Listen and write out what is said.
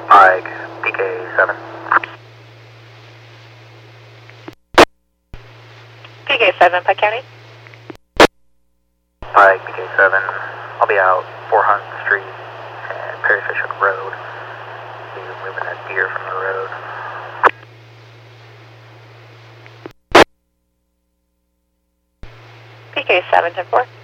Pike, PK7. PK7, Pike County. Pike, PK7. I'll be out 400 Street and Perry Fisher Road. Be moving that deer from the road. PK7, 10-4.